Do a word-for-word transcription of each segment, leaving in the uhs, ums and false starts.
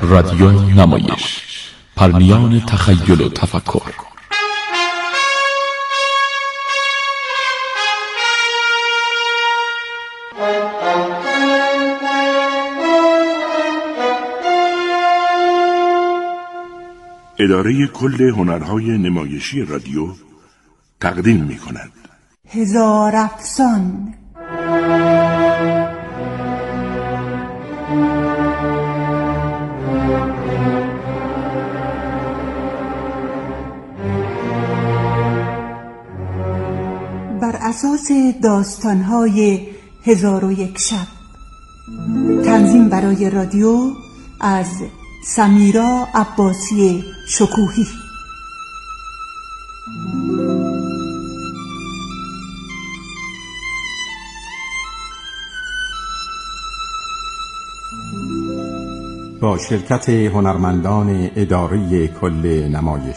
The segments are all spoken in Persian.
رادیو نمایش، پرمیان تخیل و تفکر. اداره کل هنرهای نمایشی رادیو تقدیم می کند هزار افسان. بر اساس داستان‌های هزار و یک شب، تنظیم برای رادیو از سمیرا عباسی شکوهی. با شرکت هنرمندان اداره کل نمایش.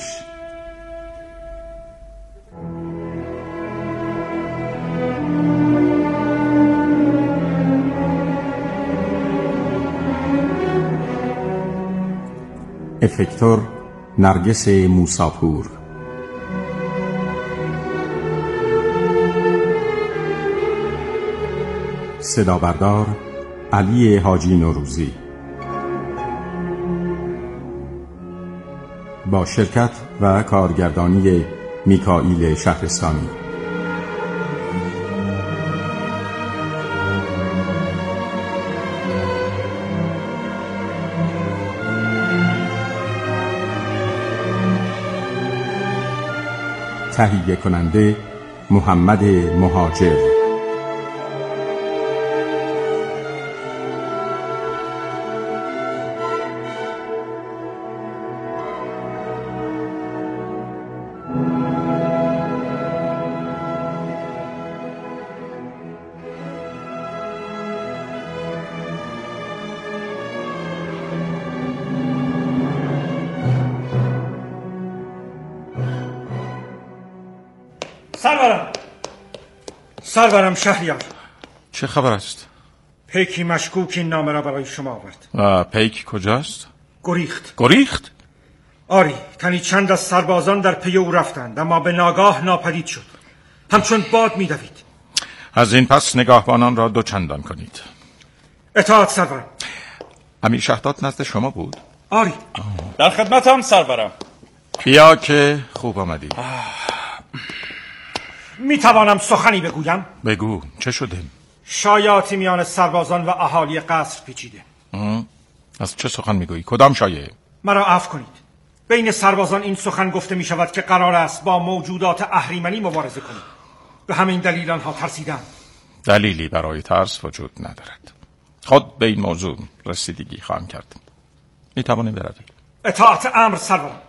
افکتور نرگس موساپور، صدا بردار علی حاجی نوروزی، با شرکت و کارگردانی میکائیل شهرستانی. تهیه کننده محمد مهاجر. سرورم سرورم شهریار، چه خبر است؟ پیکی مشکوک این نامه را برای شما آورد. و پیک کجاست؟ گریخت. گریخت؟ آری، تنی چند از سربازان در پی او رفتند، اما به ناگاه ناپدید شد، همچون باد می‌دوید. از این پس نگاهبانان را دو چندان کنید. اطاعت سرورم. امیر شهداد نزد شما بود؟ آری. آه. در خدمتم سرورم. بیا که خوب آمدی. می توانم سخنی بگویم؟ بگو، چه شده؟ شایعاتی میان سربازان و اهالی قصر پیچیده. از چه سخن میگویی؟ کدام شایعه؟ مرا عفو کنید. بین سربازان این سخن گفته می شود که قرار است با موجودات اهریمنی مبارزه کنیم. به همین دلیل آنها ترسیدند. دلیلی برای ترس وجود ندارد. خود به این موضوع رسیدگی خواهم کرد. می توانی بروی. اطاعت امر سرورم.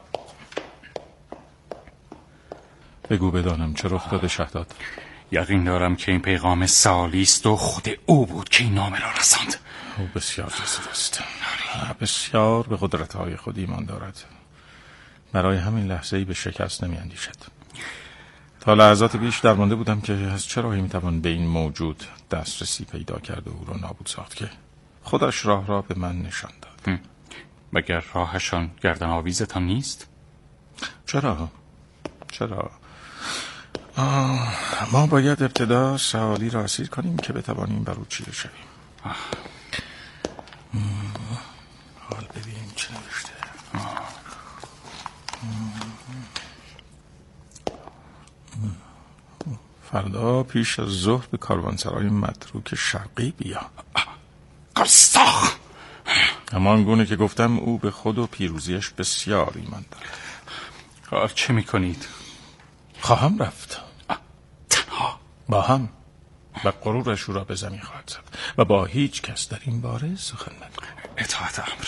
بگو بدانم چه رخ داده شهداد. یقین دارم که این پیغام سالی است و خود او بود که این نامه را رساند. او بسیار جسد است، بسیار به قدرت‌های خود ایمان دارد. برای همین لحظه‌ای به شکست نمی اندیشد. تا لحظات پیش درمانده بودم که از چه راهی میتوان به این موجود دسترسی پیدا کرد و او را نابود ساخت که خودش راه را به من نشان داد. مگر راهشان گردن آویزتان نیست؟ چرا؟ چرا؟ آه، ما باید ابتدا سوالی را اسیر کنیم که بتوانیم بر او چیره شویم. حال ببینیم چه نوشته. فردا پیش از ظهر به کاروانسرای متروک شرقی بیا. گستاخ! همان گونه که گفتم او به خود و پیروزیش بسیار ایمان دارد. چه میکنید؟ خواهم رفت تنها با هم و غرورش او را به زمین خواهد زد و با هیچ کس در این باره سخن نگوید. اطاعت امر.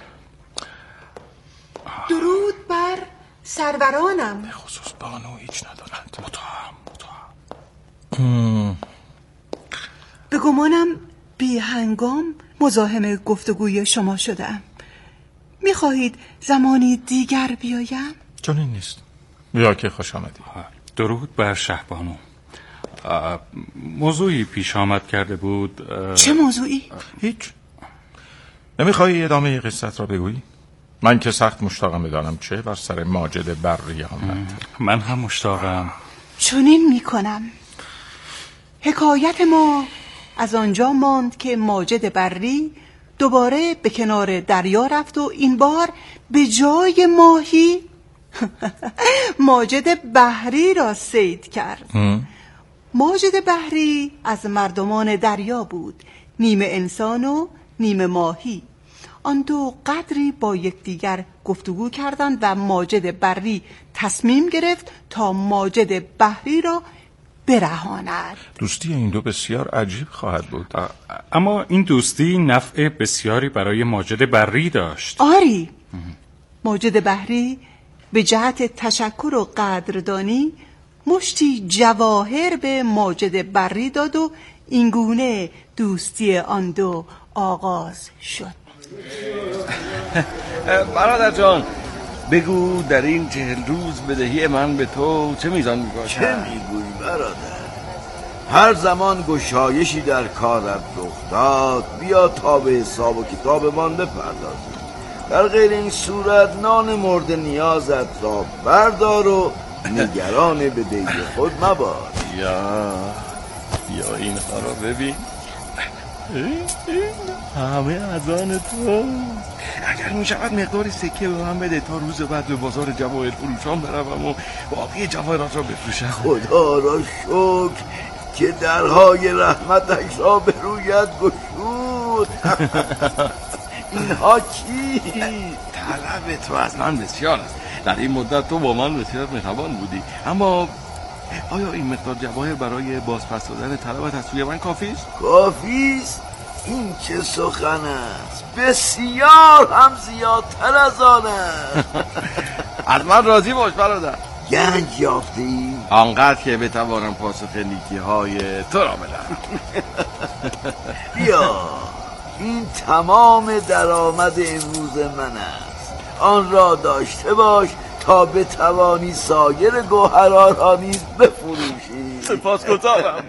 درود بر سرورانم. به خصوص بانو هیچ ندارند. مطاعم مطاعم. به گمانم بی هنگام مزاحم گفتگوی شما شدم. میخواهید زمانی دیگر بیایم؟ چنین نیست. بیا که خوش آمدی. درود بر شهبانو. موضوعی پیش آمد کرده بود. چه موضوعی؟ هیچ. نمیخوایی ادامه قصت را بگویی؟ من که سخت مشتاقم بدانم چه بر سر ماجد بری آمد. من هم مشتاقم. چنین میکنم. حکایت ما از آنجا ماند که ماجد بری دوباره به کنار دریا رفت و این بار به جای ماهی ماجد بحری را صید کرد. ماجد بحری از مردمان دریا بود، نیمه انسان و نیمه ماهی. آن دو قدری با یکدیگر گفتگو کردند و ماجد بری تصمیم گرفت تا ماجد بحری را برهاند. دوستی این دو بسیار عجیب خواهد بود. اما این دوستی نفع بسیاری برای ماجد بری داشت. آری، ماجد بحری به جهت تشکر و قدردانی مشتی جواهر به ماجد بری داد و اینگونه دوستی آن دو آغاز شد. برادر جان، بگو در این چهل روز بدهی من به تو چه میزان میباشد؟ چه میگویی برادر؟ هر زمان گشایشی در کارت رخ داد بیا تا به حساب و کتابمان بپردازیم. در غیر این صورت نان مورد نیازت را بردار و نگران بدهی خود مباش. یا یا اینها را ببین، همه از آن تو. اگر می شود مقداری سکه به من بده تا روز بعد به بازار جواهر فروشان بروم و باقی جواهرات را بفروشم. خدا را شکر که درهای رحمتش را به رویت گشود. اینها کی؟ طلب تو از من بسیار است. در این مدت تو با من بسیار مهربان بودی، اما آیا این مقدار جواهر برای بازپس دادن طلبت از سوی من کافی است؟ کافی است؟ این چه سخن است؟ بسیار هم زیادتر از آن است. از من راضی باش برادر. گنج یافته ای؟ آنقدر که بتوانم پاسخ نیکی های تو را بدهم. بیا، این تمام درآمد امروز من است. آن را داشته باش تا بتوانی سایر گوهرها را نیز بفروشی. سپاسگزارم.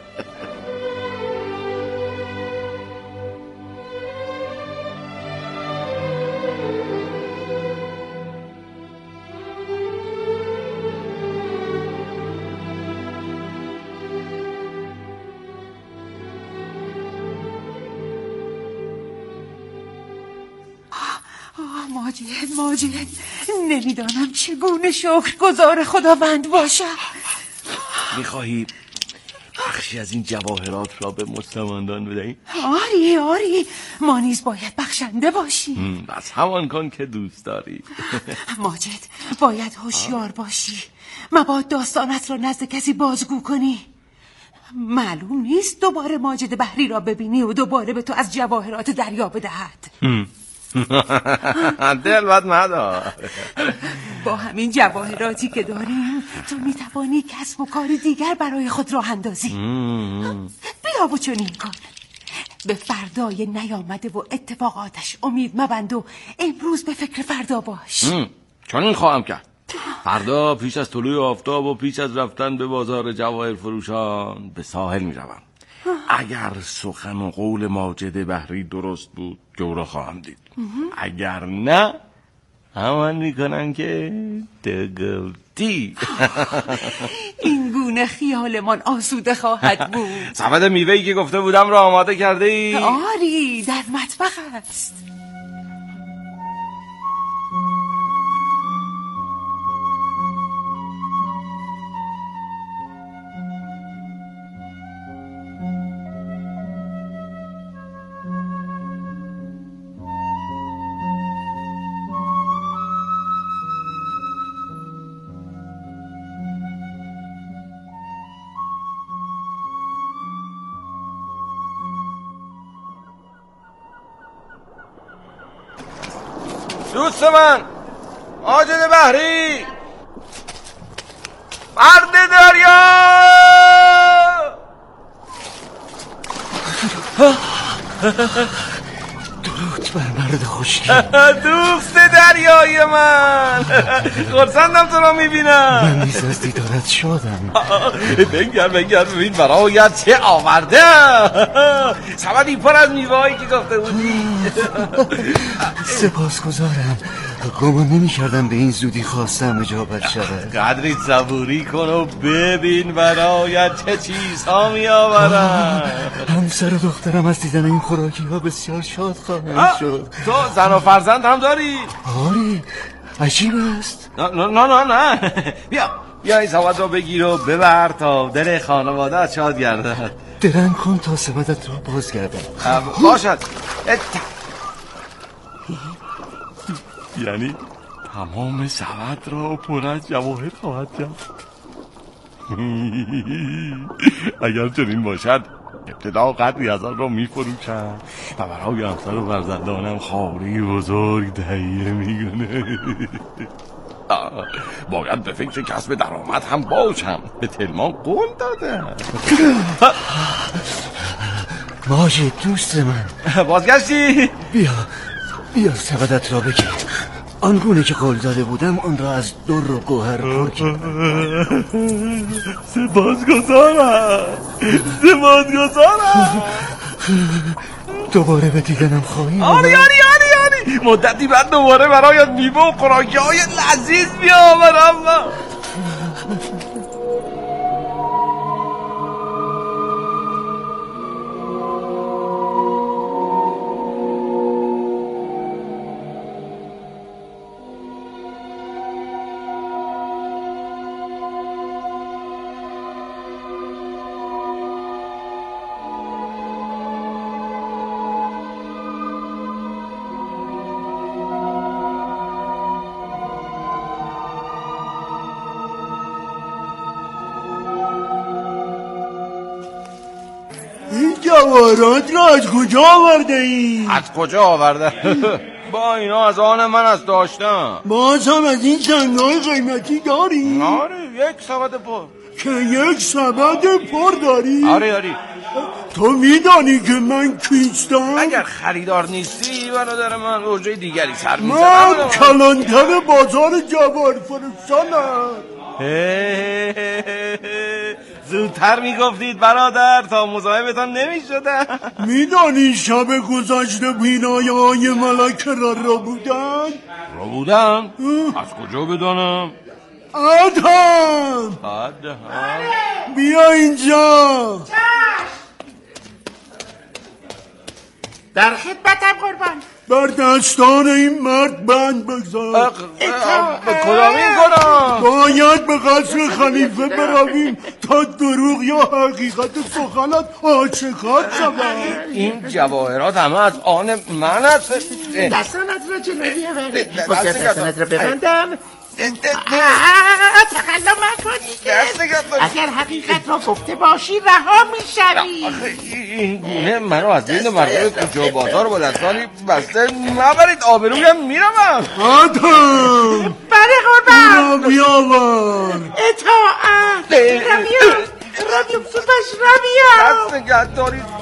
ماجد ماجد نمیدانم چگونه شکرگزار خداوند باشم. میخواهی بخشی از این جواهرات را به مستمندان بدهی؟ آری آری، ما نیز باید بخشنده باشیم. بس همان کن که دوست داری. ماجد باید هوشیار باشی، مباد داستانت را نزد کسی بازگو کنی. معلوم نیست دوباره ماجد بحری را ببینی و دوباره به تو از جواهرات دریا بدهد. دل بد مدار. با همین جواهراتی که داریم تو میتوانی کسب و کار دیگر برای خود راه اندازی. بیا و چنین کن، به فردای نیامده و اتفاقاتش امید مبند و امروز به فکر فردا باش. چنین خواهم کرد. فردا پیش از طلوع آفتاب و پیش از رفتن به بازار جواهر فروشان به ساحل میروم. اگر سخن و قول ماجد بحری درست بود جو را خواهم دید. اگر نه همان میکنم که دگلتی. این گونه خیالمان آسوده خواهد بود. سبد میوهی که گفته بودم را آماده کرده ای؟ آری، در مطبخ است. دوست من ماجد بحری، مرد دریا. درود مرد خوشگل. دوست دریای من، خرسندم تو را میبینم. من نیز از دیدارت شادم. بنگر بنگر ببین برایت چه آورده. سبدی پر از میوه‌هایی که گفته بودی. سپاسگزارم. گمان نمی کردم به این زودی خواستم اجابت شود. قدری صبوری کن و ببین برایت چه چیزها می آورم. همسر و دخترم از دیدن این خوراکی ها بسیار شاد خواهند شد. تو زن و فرزند هم داری؟ آری، عجیب است. نه نه نه نه بیا بیا این سبد را بگیر و ببر تا دل خانواده شاد گردد. درنگ کن تا سبدت را بازگردم. باشد. یعنی تمام سبد را پر از جواهر خواهد کرد. اگر چنین باشد ابتدا قدری از آن را می فروشم و برای همسر و فرزندانم خانه‌ای بزرگ تهیه می کنم. باید به فکر کسب درآمد هم باشم. به تلمان قول دادم. ماجد دوست من، بازگشتی؟ بیا بیا سبدت را بگیر. آنگونه که قول داده بودم آن را از در و گوهر پر کردم. سپاسگزارم سپاسگزارم. دوباره به دیدنم خواهیم. آری آری آری آری مدتی بعد دوباره برایت میوه و خوراکی های لذیذ بیاورم. جواهرات را از کجا آورده ای؟ از کجا آورده؟ با اینا از آن من از داشتم. باز هم از این سنگ‌های قیمتی داری؟ آره یک سبد پر. که یک سبد پر داری؟ آره آره. تو میدانی که من کیستم؟ اگر خریدار نیستی برادر من اوجه دیگری سر میزنم. من کلانتر بازار جواهر فروشانم. زودتر میگفتید برادر تا مزاحمتان نمیشدم. میدانی شب گذشته بینایه های ملک را را بودن؟ را بودن؟ از کجا بدانم؟ ادهم ادهم بیا اینجا. در خدمتم قربان. بر دستان این مرد بند بگذار. به کدامین کنم؟ باید به قصر خلیفه برویم تا دروغ یا حقیقت سخنت آشکار شود. این جواهرات همه از آن من است. دستانت را جلو بیاور. باید دستانت را ببندم. تقلا مکنی. اگر حقیقت را گفته باشی رها میشوی. این گونه منو از بین مردم کوچه و بازار با دستانی بسته نبرید. آبرویم میروم. آدم بله قربان. را بیاور. اطاعت. را بیار را بیار سوپش را بیار. دست نگه دارید.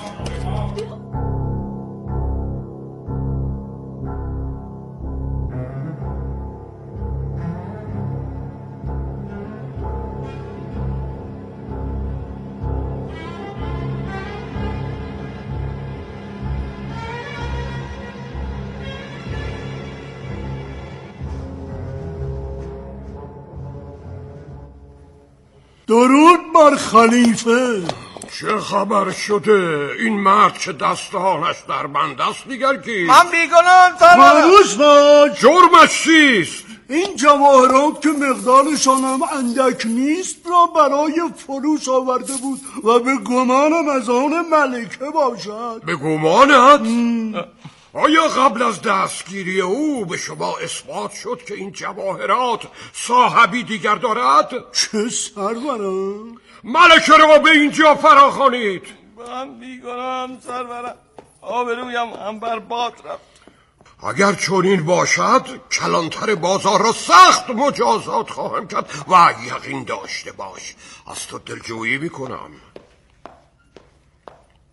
درود بر خلیفه. چه خبر شده؟ این مرد که دستانش در بند است دیگر کی؟ من بیگناهم فروش باش. جرمش چیست؟ این جواهرات که مقدارشان هم اندک نیست را برای فروش آورده بود و به گمانم از آن ملکه باشد. به گمانت؟ آیا قبل از دستگیری او به شما اثبات شد که این جواهرات صاحبی دیگر دارد؟ چه سرورم؟ ملکه را به اینجا فراخوانید. من بیگناهم سرورم. آبرویم هم بر باد رفت. اگر چنین باشد کلانتر بازار را سخت مجازات خواهم کرد و یقین داشته باش از تو دلجویی میکنم.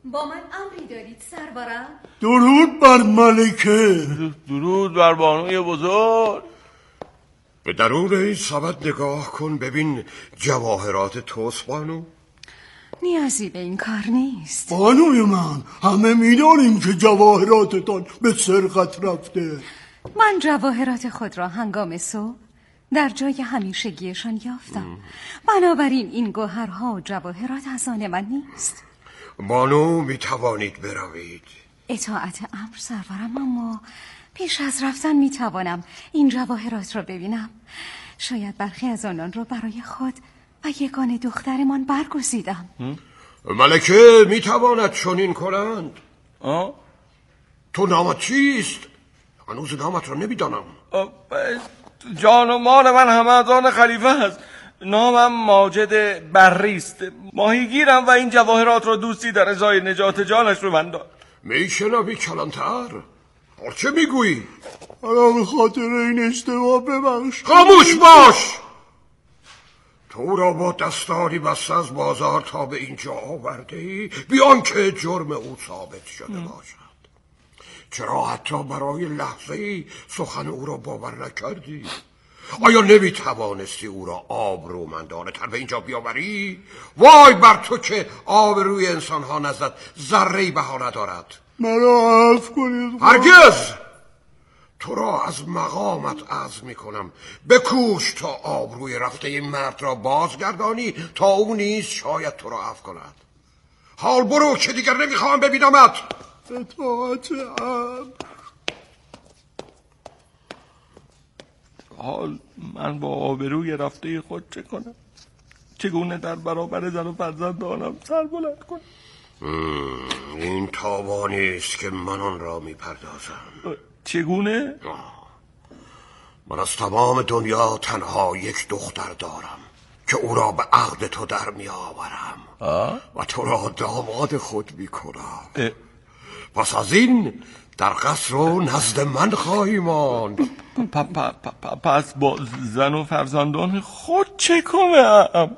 با من امری دارید سرورم؟ درود بر ملکه. درود بر بانوی بزرگ. به درون این سبد نگاه کن ببین جواهرات توست بانو. نیازی به این کار نیست. بانوی من، همه میدانیم که جواهراتتان به سرقت رفته. من جواهرات خود را هنگام صبح در جای همیشگیشان یافتم. بنابراین این گوهرها و جواهرات از آن من نیست. بانو می توانید بروید. اطاعت امر سرورم، اما پیش از رفتن می توانم این جواهرات را ببینم. شاید برخی از آنان را برای خود و یگانه دخترمان برگزیدم. ملکه می تواند چنین کنند. آه؟ تو نامت چیست؟ هنوز نامت را نمی دانم. جان و مال من همه از آن خلیفه است. نامم ماجد بری است. ماهیگیرم و این جواهرات را دوستی در ازای نجات جانش رو من داد. می شنوی کلانتر؟ چه می گویی؟ برای خاطر این اشتباه ببخش. خاموش باش. تو را با دستاری بسته از بازار تا به اینجا آورده ای بیان که جرم او ثابت شده باشد. چرا حتی برای لحظه ای سخن او را باور نکردی؟ آیا نمی توانستی او را آبرومندانه تر به اینجا بیاوری؟ وای بر تو که آبروی انسان ها نزد ذره‌ای بها ندارد. مرا عفو کنید. هرگز. تو را از مقامت عزم می کنم بکوش تا آبروی رفته این مرد را بازگردانی تا او نیز شاید تو را عفو کند. حال برو که دیگر نمیخوام ببینمت. اطاعت امر. حال من با آبروی رفته خود چه کنم؟ چگونه در برابر زن و فرزندانم سر بلند کنم؟ این تاوانی است که من آن را میپردازم. چگونه؟ من از تمام دنیا تنها یک دختر دارم که او را به عقد تو در میآورم و تو را داماد خود میکنم. پس از این در قصر و نزد من خواهی ماند. پس با زن و فرزندان خود چه کنم؟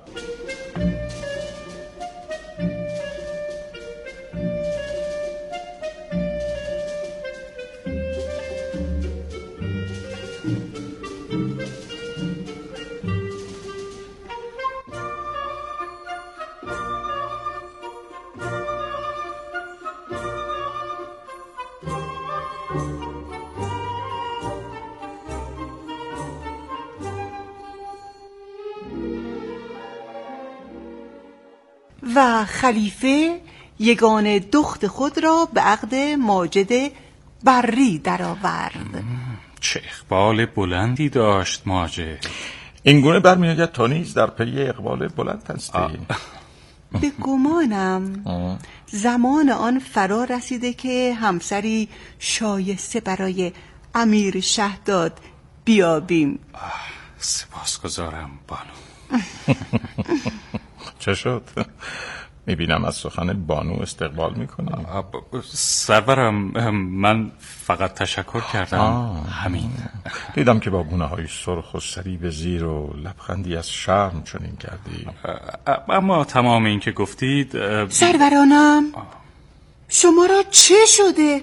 و خلیفه یگانه دخت خود را به عقد ماجد بری درآورد. چه اقبال بلندی داشت ماجد. این گونه برمی‌آید تا نیز در پی اقبال بلند هستی. به گمانم زمان آن فرا رسیده که همسری شایسته برای امیر شهداد بیابیم. سپاسگزارم بانو. چه شد؟ میبینم از سخن بانو استقبال میکنی. سرورم من فقط تشکر کردم. آه. همین. دیدم که با گونه های سرخ و سری به زیر و لبخندی از شرم چنین کردی. اما تمام این که گفتید سرورانم شما را چه شده؟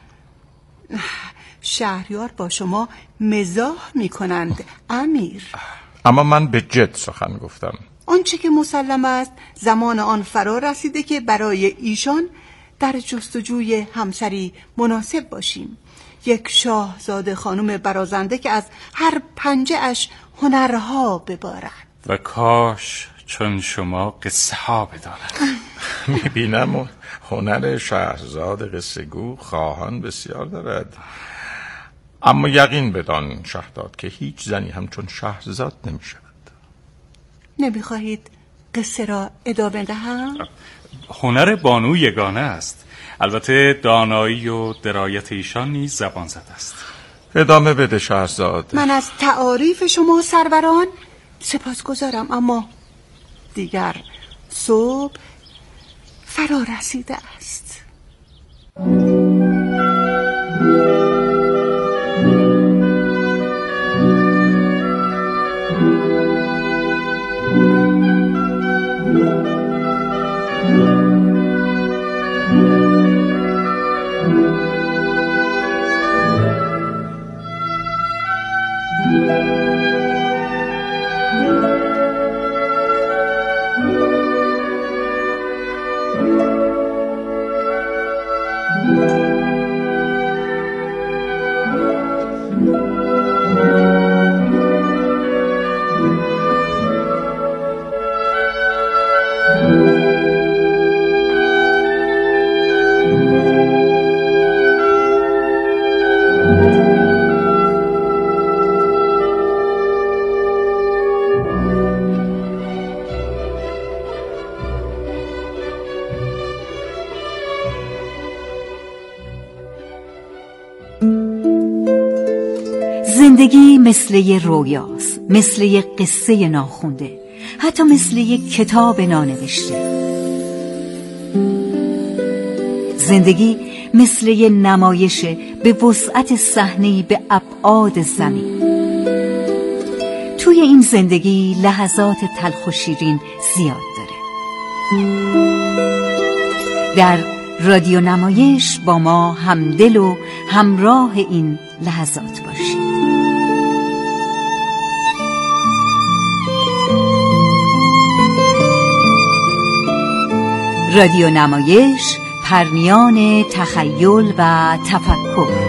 شهریار با شما مزاح میکنند امیر. اما من به جد سخن گفتم. آنچه که مسلم است زمان آن فرا رسیده که برای ایشان در جستجوی همسری مناسب باشیم. یک شاهزاده خانم برازنده که از هر پنجه اش هنرها ببارد. و کاش چون شما قصه ها بداند. میبینم هنر شهرزاد قصه گو خواهان بسیار دارد. اما یقین بدان شهداد که هیچ زنی همچون شهرزاد نمیشود. نمیخواهید قصه را ادامه دهم؟ هنر بانو یگانه است. البته دانایی و درایت ایشان نیز زبان زد است. ادامه بده شهرزاد. من از تعاریف شما سروران سپاسگزارم، اما دیگر صبح فرا رسیده است. زندگی مثل یه رویاست، مثل یه قصه ناخونده، حتی مثل یه کتاب نانوشته. زندگی مثل یه نمایشه به وسعت صحنه‌ای به ابعاد زمین. توی این زندگی لحظات تلخ و شیرین زیاد داره. در رادیو نمایش با ما همدل و همراه این لحظات باشید. رادیو نمایش، پرمیان تخیل و تفکر.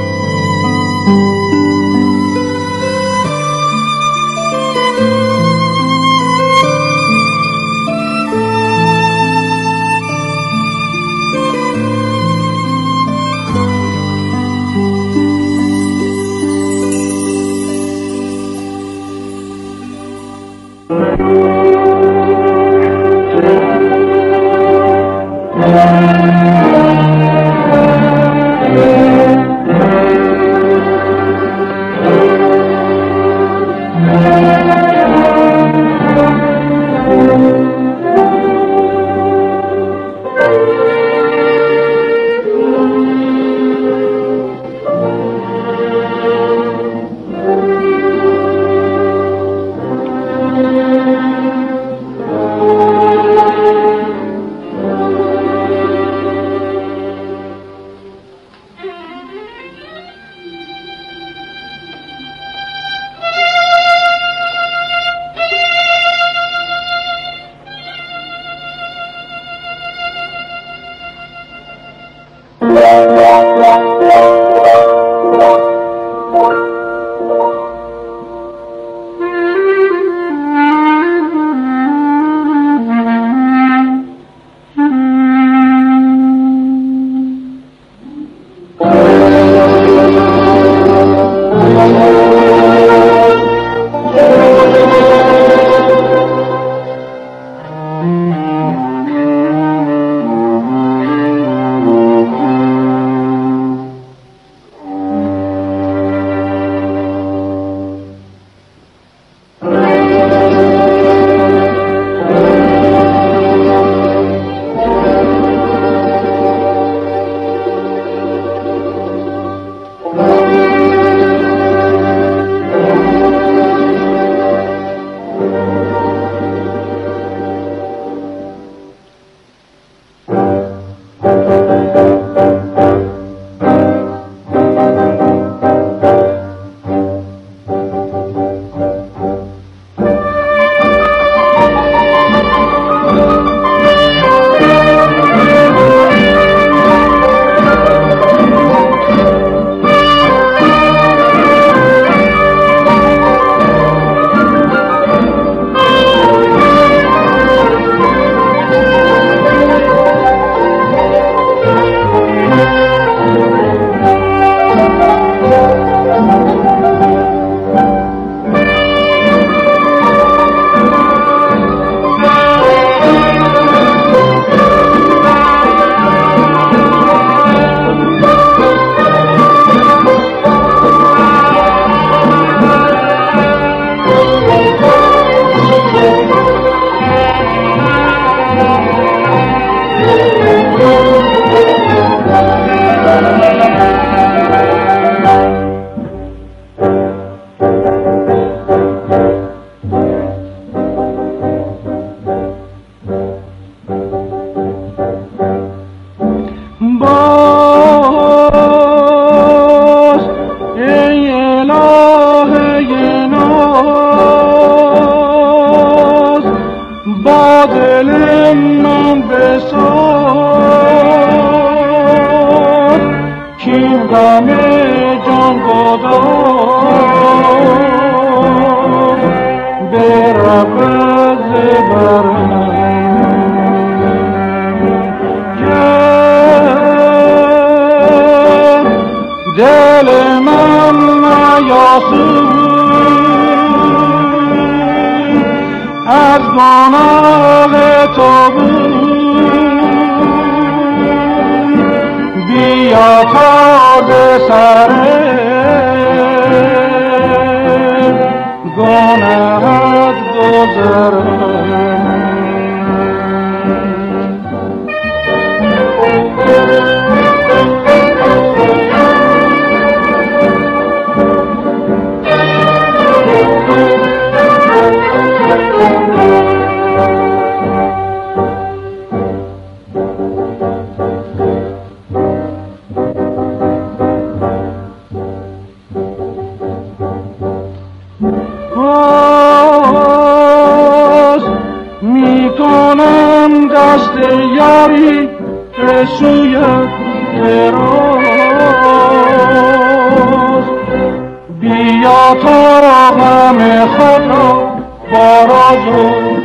دل من نیاسود از گناه تو بود، بیا تازه سر سرم یاری به سوی دراز بیا تا را غم خود را با راز و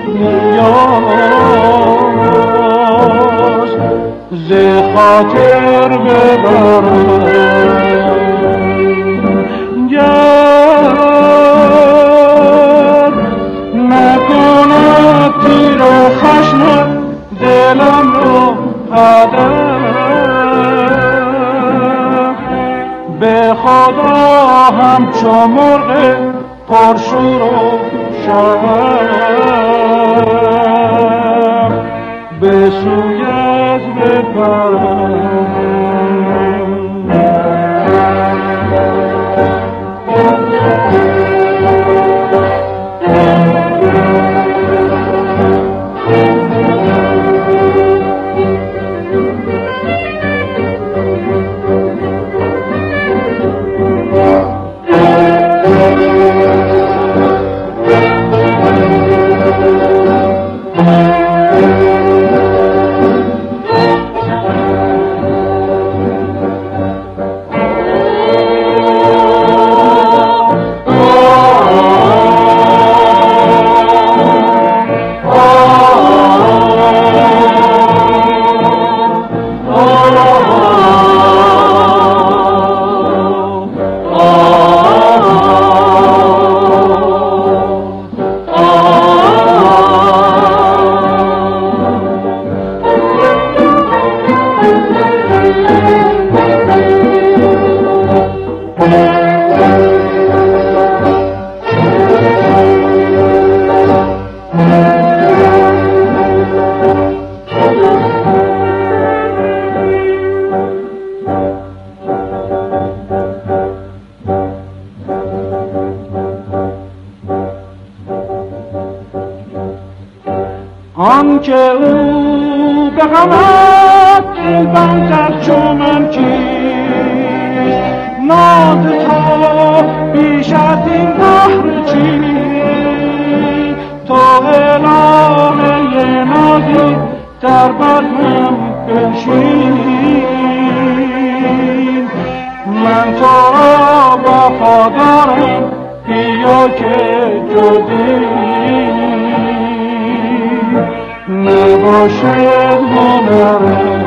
نیاز ز خاطر ببرم گر نکند تیر خشم دلم رو هدف به خدا همچو مرغ پرشور و شب به سوی از بپرم آنکه او به غمت دل بندد چو من کیست ناز تو بیش از این بحر چیست تو الهه نازی در بزمم بنشین من تو را وفادارم بیا که جدی نباشد هنرم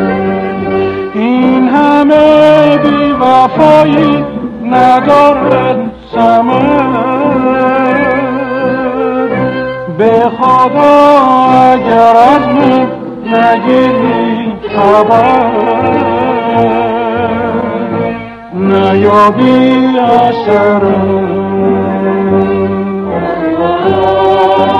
این همه بی وفایی ندارد ثمر به خدا اگر از من نگیری خبر نیابی اثرم